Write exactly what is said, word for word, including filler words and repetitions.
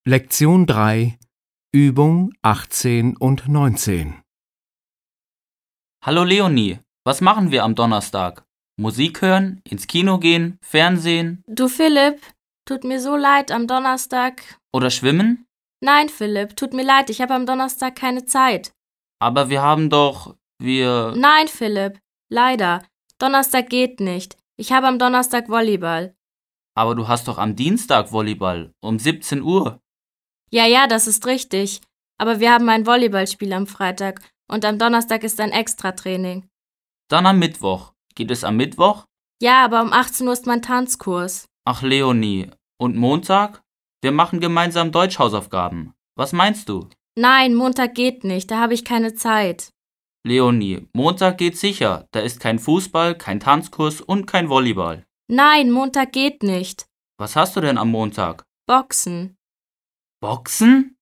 Lektion drei, Übung achtzehn und neunzehn. Hallo Leonie, was machen wir am Donnerstag? Musik hören, ins Kino gehen, Fernsehen Du Philipp, tut mir so leid am Donnerstag. oder schwimmen? Nein, Philipp, tut mir leid, ich habe am Donnerstag keine Zeit. Aber wir haben doch, wir... Nein, Philipp, leider. Donnerstag geht nicht. Ich habe am Donnerstag Volleyball. Aber du hast doch am Dienstag Volleyball, um siebzehn Uhr. Ja, ja, das ist richtig. Aber wir haben ein Volleyballspiel am Freitag und am Donnerstag ist ein Extratraining. Dann am Mittwoch. Geht es am Mittwoch? Ja, aber um achtzehn Uhr ist mein Tanzkurs. Ach Leonie, und Montag? Wir machen gemeinsam Deutschhausaufgaben. Was meinst du? Nein, Montag geht nicht, da habe ich keine Zeit. Leonie, Montag geht sicher. Da ist kein Fußball, kein Tanzkurs und kein Volleyball. Nein, Montag geht nicht. Was hast du denn am Montag? Boxen. Boxen?